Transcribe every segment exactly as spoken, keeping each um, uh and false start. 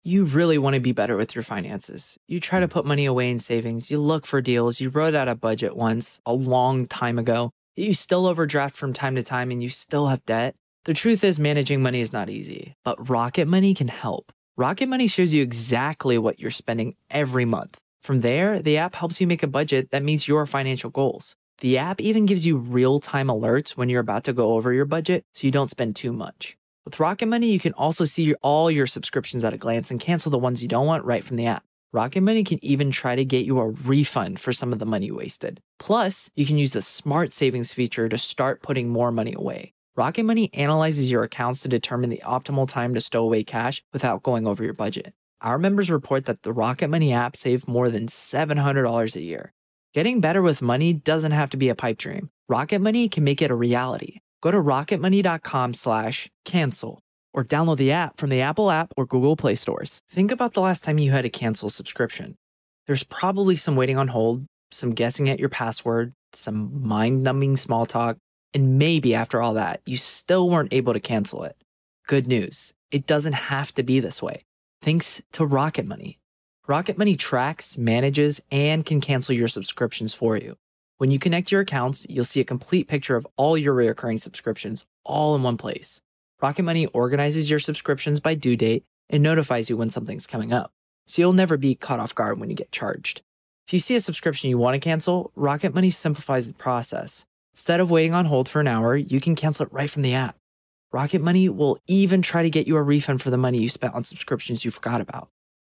You really want to be better with your finances. You try to put money away in savings, you look for deals, you wrote out a budget once a long time ago, you still overdraft from time to time, and you still have debt. The truth is, managing money is not easy, but Rocket Money can help. Rocket Money shows you exactly what you're spending every month. From there, the app helps you make a budget that meets your financial goals. The app even gives you real-time alerts when you're about to go over your budget so you don't spend too much. With Rocket Money, you can also see your, all your subscriptions at a glance and cancel the ones you don't want right from the app. Rocket Money can even try to get you a refund for some of the money wasted. Plus, you can use the Smart Savings feature to start putting more money away. Rocket Money analyzes your accounts to determine the optimal time to stow away cash without going over your budget. Our members report that the Rocket Money app saved more than seven hundred dollars a year. Getting better with money doesn't have to be a pipe dream. Rocket Money can make it a reality. Go to rocketmoney.com slash cancel or download the app from the Apple app or Google Play stores. Think about the last time you had to cancel a subscription. There's probably some waiting on hold, some guessing at your password, some mind-numbing small talk, and maybe after all that, you still weren't able to cancel it. Good news, it doesn't have to be this way. Thanks to Rocket Money. Rocket Money tracks, manages, and can cancel your subscriptions for you. When you connect your accounts, you'll see a complete picture of all your recurring subscriptions all in one place. Rocket Money organizes your subscriptions by due date and notifies you when something's coming up, so you'll never be caught off guard when you get charged. If you see a subscription you want to cancel, Rocket Money simplifies the process. Instead of waiting on hold for an hour, you can cancel it right from the app. Rocket Money will even try to get you a refund for the money you spent on subscriptions you forgot about.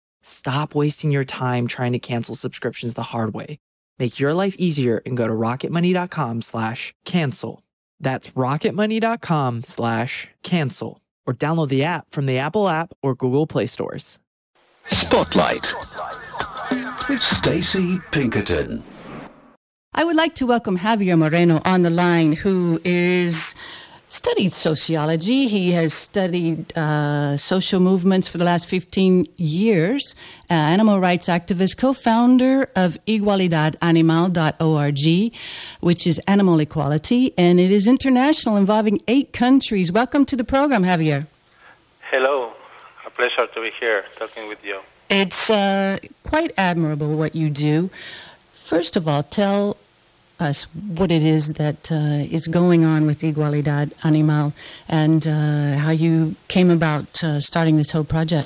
Stop wasting your time trying to cancel subscriptions the hard way. Make your life easier and go to rocketmoney.com slash cancel. That's rocketmoney.com slash cancel. Or download the app from the Apple app or Google Play stores. Spotlight with Stacey Pinkerton. I would like to welcome Javier Moreno on the line, who is studied sociology. He has studied uh, social movements for the last fifteen years, uh, animal rights activist, co-founder of igualdad animal dot org, which is animal equality, and it is international, involving eight countries. Welcome to the program, Javier. Hello. A pleasure to be here talking with you. It's uh, quite admirable what you do. First of all, tell us what it is that uh, is going on with Igualdad Animal and uh, how you came about uh, starting this whole project.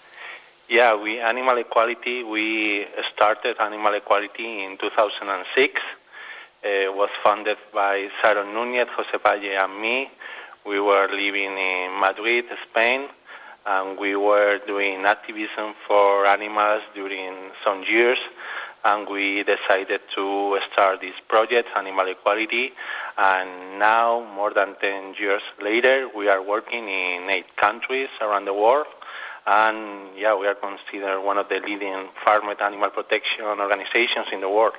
Yeah, we Animal Equality, we started Animal Equality in two thousand six. It was funded by Sharon Núñez, José Valle, and me. We were living in Madrid, Spain, and we were doing activism for animals during some years. And we decided to start this project, Animal Equality, and now, more than ten years later, we are working in eight countries around the world, and yeah, we are considered one of the leading farmed animal protection organizations in the world.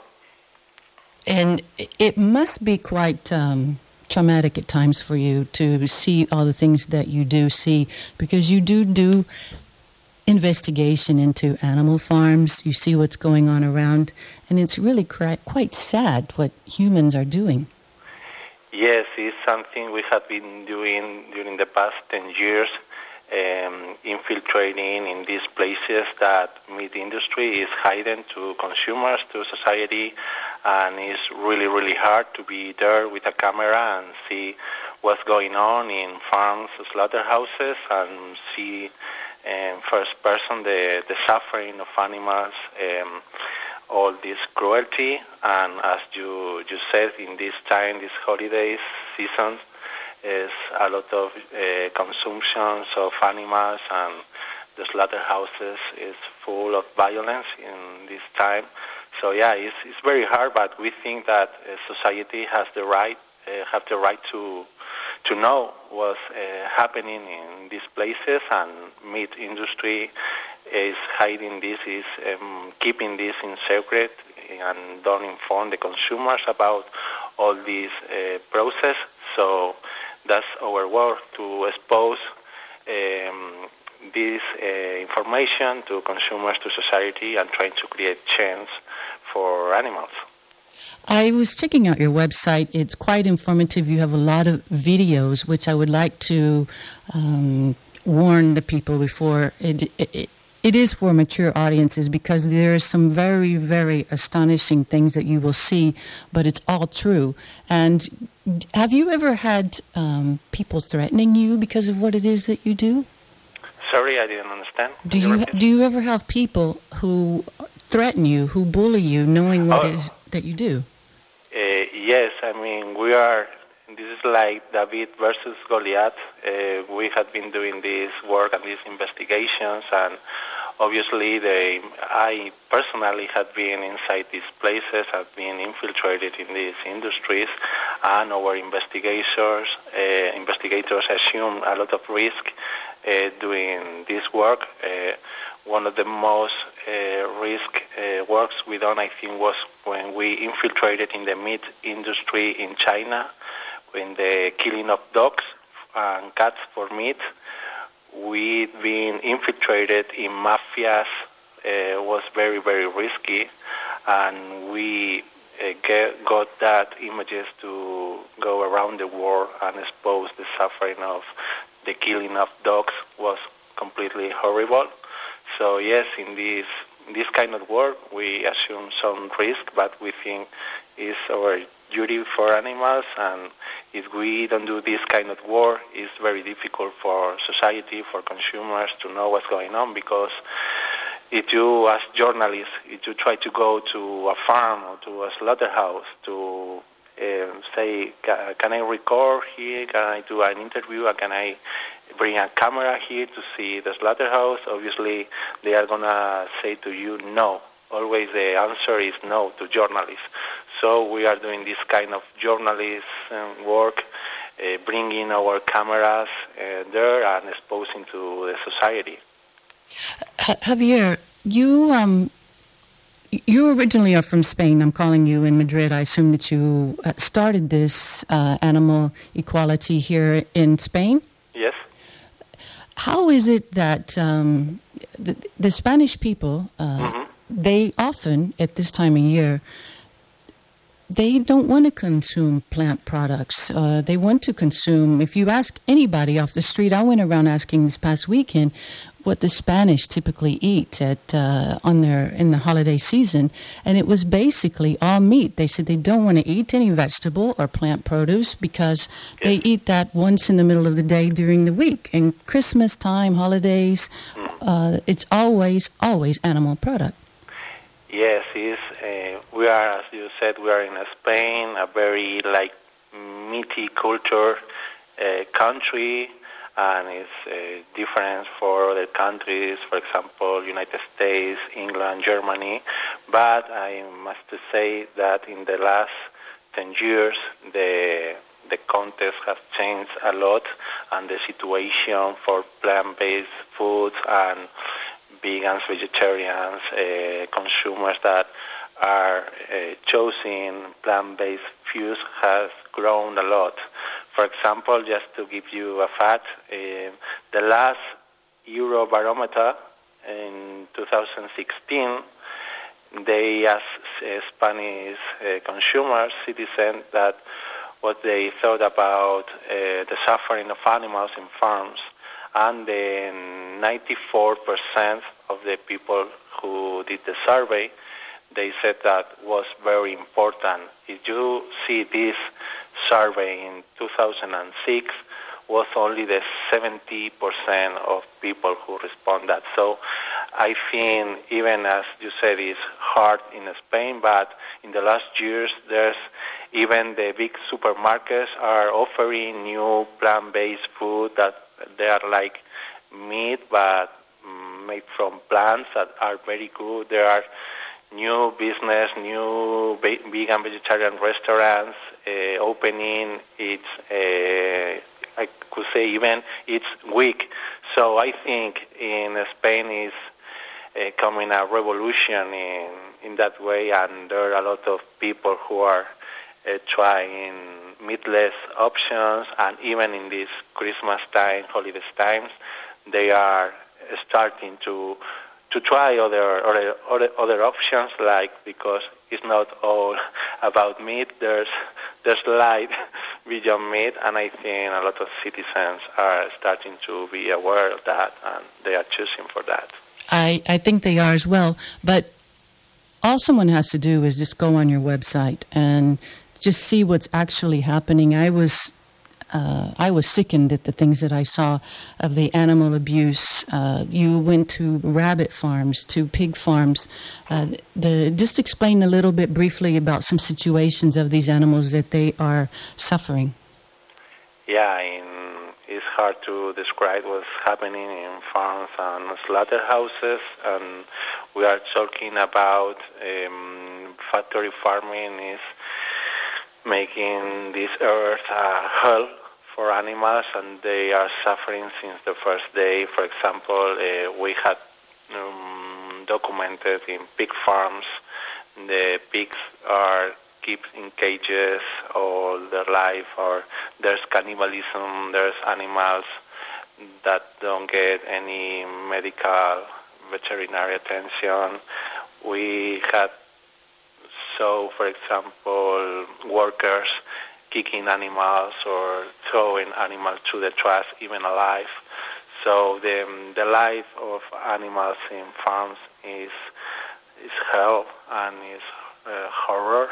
And it must be quite um, traumatic at times for you to see all the things that you do see, because you do do investigation into animal farms. You see what's going on around, and it's really quite sad what humans are doing. Yes, it's something we have been doing during the past ten years, um, infiltrating in these places that meat industry is hiding to consumers, to society, and it's really, really hard to be there with a camera and see what's going on in farms, slaughterhouses, and see Um, first person, the, the suffering of animals, um, all this cruelty, and as you, you said, in this time, these holidays, seasons, is a lot of uh, consumptions of animals, and the slaughterhouses is full of violence in this time. So yeah, it's, it's very hard, but we think that uh, society has the right, uh, have the right to to know what's uh, happening in these places, and meat industry is hiding this, is um, keeping this in secret, and don't inform the consumers about all this uh, process. So that's our work, to expose um, this uh, information to consumers, to society, and trying to create change for animals. I was checking out your website. It's quite informative. You have a lot of videos, which I would like to um, warn the people before. It, it, it is for mature audiences because there are some very, very astonishing things that you will see, but it's all true. And have you ever had um, people threatening you because of what it is that you do? Sorry, I didn't understand. Do you do you ever have people who threaten you, who bully you, knowing what oh. it is that you do? Uh, yes, I mean, we are, this is like David versus Goliath. Uh, we have been doing this work and these investigations, and obviously they, I personally have been inside these places, have been infiltrated in these industries, and our investigators, uh, investigators assume a lot of risk uh, doing this work. Uh, one of the most uh, risk uh, works we done, I think, was when we infiltrated in the meat industry in China, in the killing of dogs and cats for meat. We've been infiltrated in mafias. It uh, was very, very risky, and we uh, get, got that images to go around the world and expose the suffering of the killing of dogs was completely horrible. So yes, in this this kind of work, we assume some risk, but we think it's our duty for animals, and if we don't do this kind of work, it's very difficult for society, for consumers to know what's going on, because if you, as journalists, if you try to go to a farm or to a slaughterhouse to uh, say, can I record here, can I do an interview, or can I bring a camera here to see the slaughterhouse, obviously they are going to say to you no. Always the answer is no to journalists. So we are doing this kind of journalism work, uh, bringing our cameras uh, there and exposing to the society. Javier, you um, you originally are from Spain. I'm calling you in Madrid. I assume that you started this uh, animal equality here in Spain? Yes. How is it that um, the, the Spanish people, uh, mm-hmm. they often, at this time of year, they don't want to consume plant products. Uh, they want to consume, if you ask anybody off the street, I went around asking this past weekend what the Spanish typically eat at uh, on their in the holiday season, and it was basically all meat. They said they don't want to eat any vegetable or plant produce because yes. they eat that once in the middle of the day during the week. And Christmas time, holidays, uh, it's always, always animal product. Yes, it's, uh, we are, as you said, we are in Spain, a very like meaty culture uh, country, and it's uh, different for other countries, for example, United States, England, Germany. But I must say that in the last ten years, the the context has changed a lot, and the situation for plant-based foods and vegans, vegetarians, uh, consumers that are uh, choosing plant-based foods has grown a lot. For example, just to give you a fact, uh, the last Eurobarometer in two thousand sixteen, they asked uh, Spanish uh, consumers, citizens, that what they thought about uh, the suffering of animals in farms, and then ninety-four percent of the people who did the survey, they said that was very important. If you see this survey in two thousand six, was only the seventy percent of people who responded. So I think, even as you said, it's hard in Spain, but in the last years, there's even the big supermarkets are offering new plant-based food that they are like meat, but made from plants that are very good. There are new business, new vegan, vegetarian restaurants uh, opening. It's, uh, I could say, even it's week. So I think in Spain is uh, coming a revolution in in that way, and there are a lot of people who are uh, trying meatless options, and even in this Christmas time, holidays times, they are starting to to try other, other other other options, like, because it's not all about meat. There's there's light beyond meat, and I think a lot of citizens are starting to be aware of that, and they are choosing for that. I, I think they are as well. But all someone has to do is just go on your website and just see what's actually happening. I was uh, I was sickened at the things that I saw of the animal abuse. Uh, you went to rabbit farms, to pig farms. Uh, the just explain a little bit briefly about some situations of these animals that they are suffering. Yeah, in, it's hard to describe what's happening in farms and slaughterhouses, and we are talking about um, factory farming is making this earth a hell for animals, and they are suffering since the first day. For example, uh, we had um, documented in pig farms, the pigs are kept in cages all their life, or there's cannibalism, there's animals that don't get any medical veterinary attention. We had, so for example, workers kicking animals or throwing animals to the trash, even alive. So the the life of animals in farms is is hell and is uh, horror.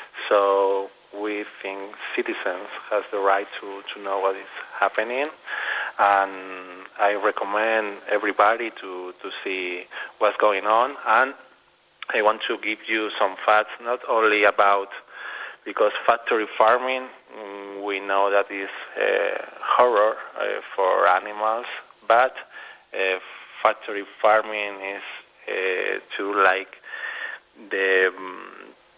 So we think citizens has the right to, to know what is happening, and I recommend everybody to, to see what's going on. And I want to give you some facts, not only about, because factory farming, mm, we know that is uh, horror uh, for animals, but uh, factory farming is uh, to like the um,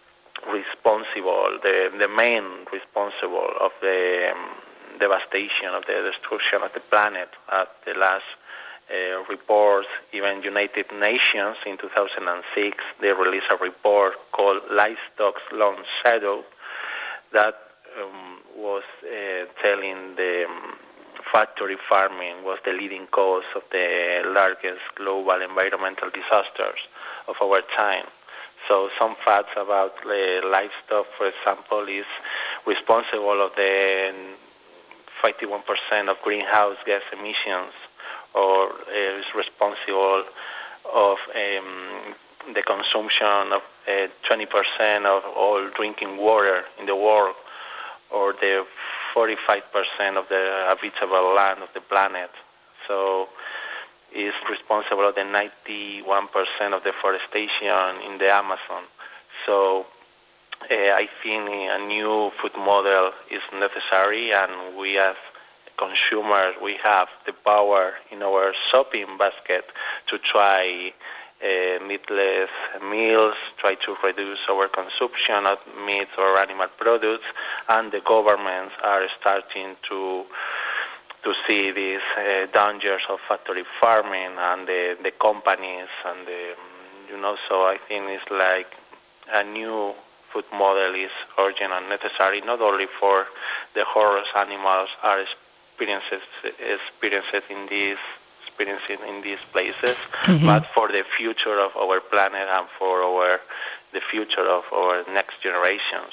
responsible, the the main responsible of the um, devastation, of the destruction of the planet. At the last uh, reports, even United Nations in two thousand six, they released a report called Livestock's Long Shadow that um, was uh, telling the um, factory farming was the leading cause of the largest global environmental disasters of our time. So some facts about uh, livestock, for example, is responsible of the fifty-one percent of greenhouse gas emissions, or uh, is responsible of um, the consumption of uh, twenty percent of all drinking water in the world, or the forty-five percent of the habitable land of the planet. So is responsible for the ninety-one percent of deforestation in the Amazon. So uh, I think a new food model is necessary, and we as consumers, we have the power in our shopping basket to try uh, meatless meals, try to reduce our consumption of meat or animal products, and the governments are starting to to see these uh, dangers of factory farming, and the, the companies, and the, you know, so I think it's like a new food model is urgent and necessary, not only for the horrors animals are experienced, experienced in these experiencing in these places, mm-hmm. but for the future of our planet and for our the future of our next generations.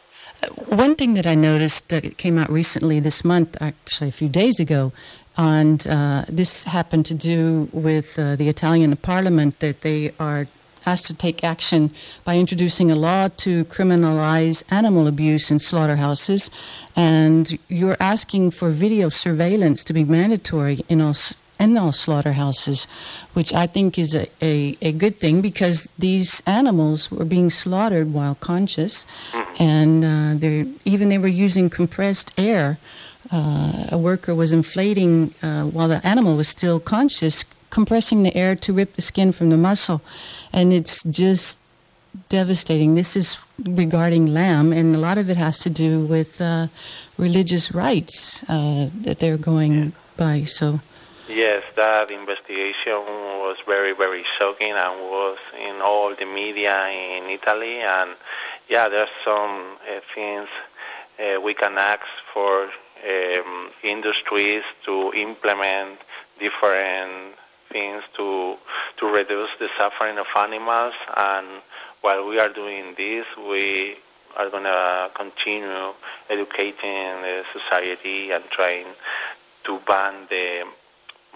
One thing that I noticed that came out recently this month, actually a few days ago, and uh, this happened to do with uh, the Italian Parliament, that they are asked to take action by introducing a law to criminalize animal abuse in slaughterhouses, and you're asking for video surveillance to be mandatory in all in all slaughterhouses, which I think is a, a, a good thing, because these animals were being slaughtered while conscious, and uh, they even they were using compressed air. Uh, a worker was inflating uh, while the animal was still conscious, compressing the air to rip the skin from the muscle, and it's just devastating. This is regarding lamb, and a lot of it has to do with uh, religious rites uh, that they're going by. So. Yes, that investigation was very, very shocking and was in all the media in Italy. And yeah, there's some uh, things uh, we can ask for um, industries to implement different things to to reduce the suffering of animals. And while we are doing this, we are going to continue educating the society and trying to ban the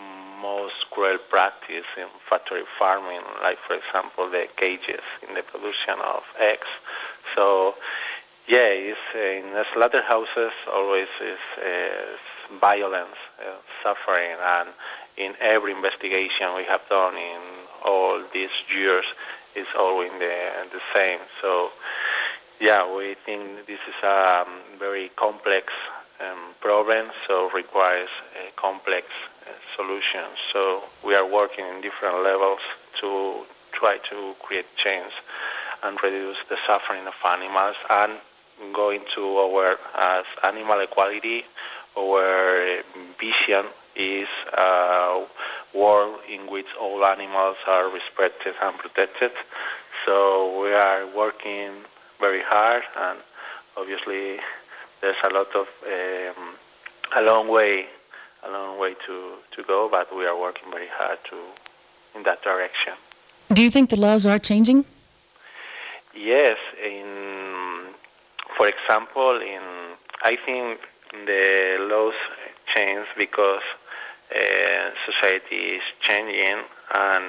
most cruel practice in factory farming, like, for example, the cages in the production of eggs. So, yeah, it's, in the slaughterhouses always is uh, violence, uh, suffering, and in every investigation we have done in all these years, it's always the, the same. So, yeah, we think this is a um, very complex um, problem, so requires uh, complex uh, solutions. So we are working in different levels to try to create change and reduce the suffering of animals, and going to our as animal equality, our vision is a world in which all animals are respected and protected. So we are working very hard, and obviously there's a lot of um, a long way, a long way to, to go, but we are working very hard to in that direction. Do you think the laws are changing? Yes, in for example, in I think the laws change because uh, society is changing, and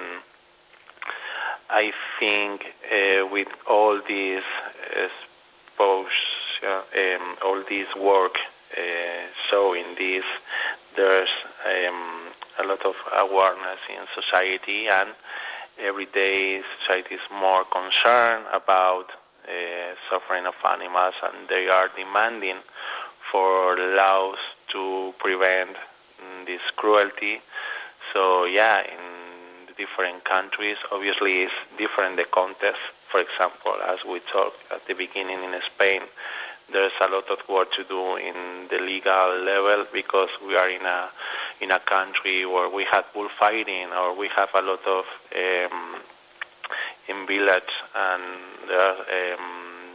I think uh, with all these exposure, um, all this work uh, showing this, there's um, a lot of awareness in society, and every day society is more concerned about uh, suffering of animals, and they are demanding for laws to prevent um, this cruelty. So yeah, in different countries, obviously it's different the context. For example, as we talked at the beginning in Spain, there's a lot of work to do in the legal level because we are in a in a country where we have bullfighting, or we have a lot of um, in village, and there are, um,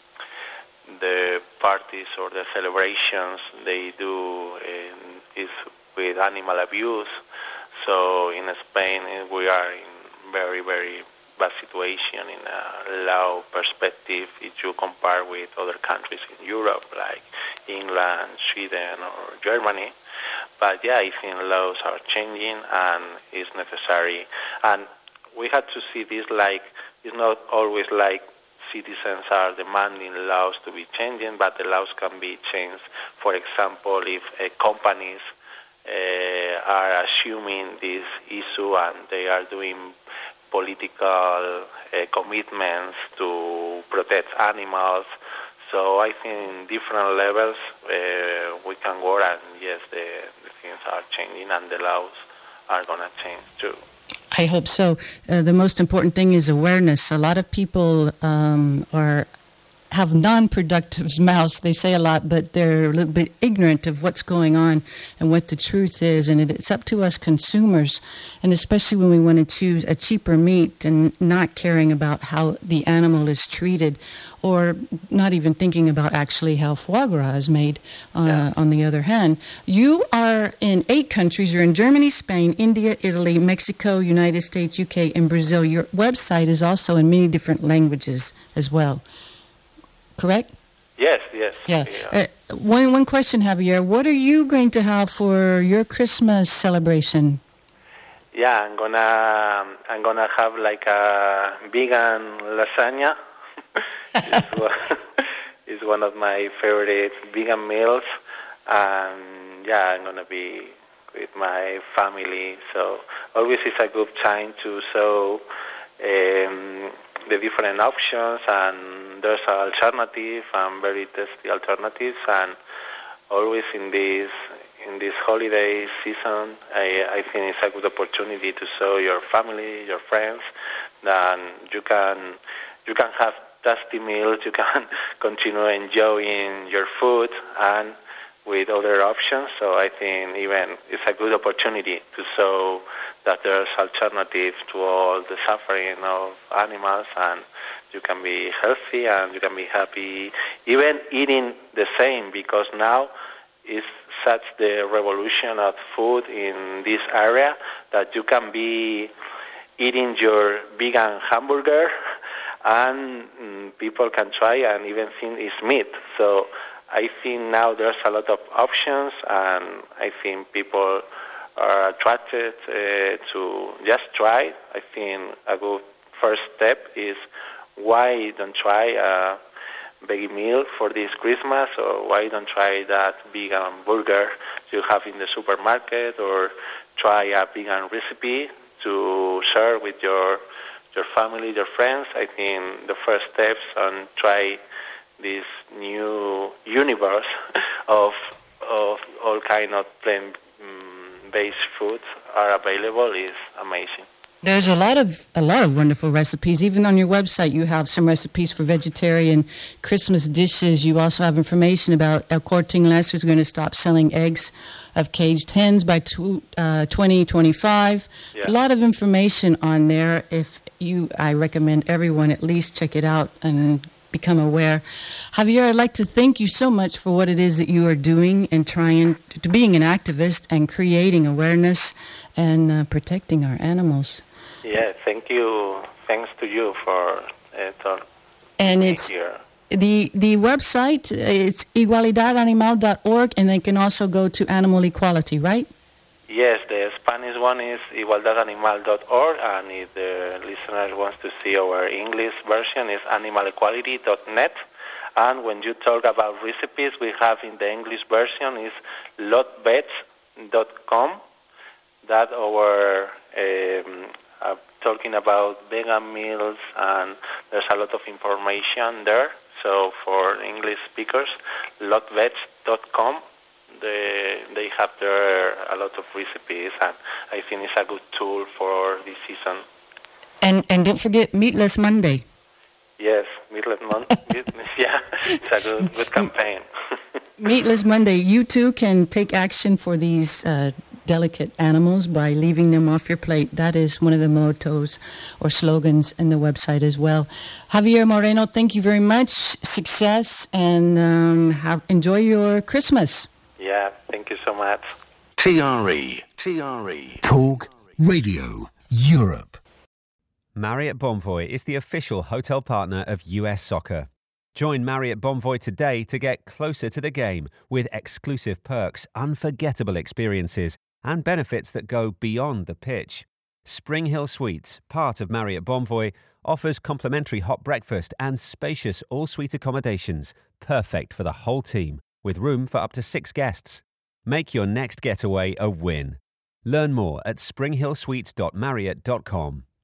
the parties or the celebrations they do um, is with animal abuse. So in Spain we are in very very bad situation in a law perspective if you compare with other countries in Europe like England, Sweden or Germany. But yeah, I think laws are changing and it's necessary. And we have to see this like, it's not always like citizens are demanding laws to be changing, but the laws can be changed. For example, if uh, companies uh, are assuming this issue and they are doing political uh, commitments to protect animals. So I think in different levels uh, we can work, and yes, the, the things are changing and the laws are going to change too. I hope so. Uh, the most important thing is awareness. A lot of people um, are have non-productive mouths. They say a lot, but they're a little bit ignorant of what's going on and what the truth is. And it's up to us consumers, and especially when we want to choose a cheaper meat and not caring about how the animal is treated, or not even thinking about actually how foie gras is made. Uh, yeah. On the other hand, you are in eight countries. You're in Germany, Spain, India, Italy, Mexico, United States, U K, and Brazil. Your website is also in many different languages as well. Correct? Yes, yes. Yeah. yeah. Uh, one one question, Javier. What are you going to have for your Christmas celebration? Yeah, I'm gonna I'm gonna have like a vegan lasagna. it's, one, it's one of my favorite vegan meals, and yeah, I'm gonna be with my family. So always it's a good time to show um, the different options, and there's an alternative and very tasty alternatives, and always in this in this holiday season, I, I think it's a good opportunity to show your family, your friends, that you can you can have tasty meals, you can continue enjoying your food and with other options. So I think even it's a good opportunity to show that there's alternative to all the suffering of animals, and you can be healthy and you can be happy even eating the same, because now it's such the revolution of food in this area that you can be eating your vegan hamburger and mm, people can try and even think it's meat. So I think now there's a lot of options, and I think people are attracted started uh, to just try, I think a good first step is why don't try a veggie meal for this Christmas, or why don't try that vegan burger you have in the supermarket, or try a vegan recipe to share with your your family, your friends. I think the first steps on try this new universe of of all kind of plant-based foods are available is amazing. There's a lot of a lot of wonderful recipes. Even on your website, you have some recipes for vegetarian Christmas dishes. You also have information about El Corte Inglés is going to stop selling eggs of caged hens by two, uh, twenty twenty-five. Yeah. A lot of information on there. If you, I recommend everyone at least check it out and become aware. Javier, I'd like to thank you so much for what it is that you are doing and trying to being an activist and creating awareness and uh, protecting our animals. Yeah, thank you. Thanks to you for it. Uh, and it's here. the the website. It's igualdad animal dot org, and they can also go to Animal Equality, right? Yes, the Spanish one is igualdad animal dot org, and if the listeners wants to see our English version, is animal equality dot net. And when you talk about recipes, we have in the English version is lot veg dot com. That our um, uh, talking about vegan meals, and there's a lot of information there. So for English speakers, lot veg dot com. They they have there a lot of recipes, and I think it's a good tool for this season. And and don't forget Meatless Monday. Yes, Meatless Monday. Yeah, it's a good good campaign. Meatless Monday. You too can take action for these uh, delicate animals by leaving them off your plate. That is one of the mottos or slogans in the website as well. Javier Moreno, thank you very much. Success, and um, have, enjoy your Christmas. Yeah, thank you so much. T R E. T R E. Talk Radio Europe. Marriott Bonvoy is the official hotel partner of U S Soccer. Join Marriott Bonvoy today to get closer to the game with exclusive perks, unforgettable experiences, and benefits that go beyond the pitch. Spring Hill Suites, part of Marriott Bonvoy, offers complimentary hot breakfast and spacious all-suite accommodations, perfect for the whole team, with room for up to six guests. Make your next getaway a win. Learn more at spring hill suites dot marriott dot com.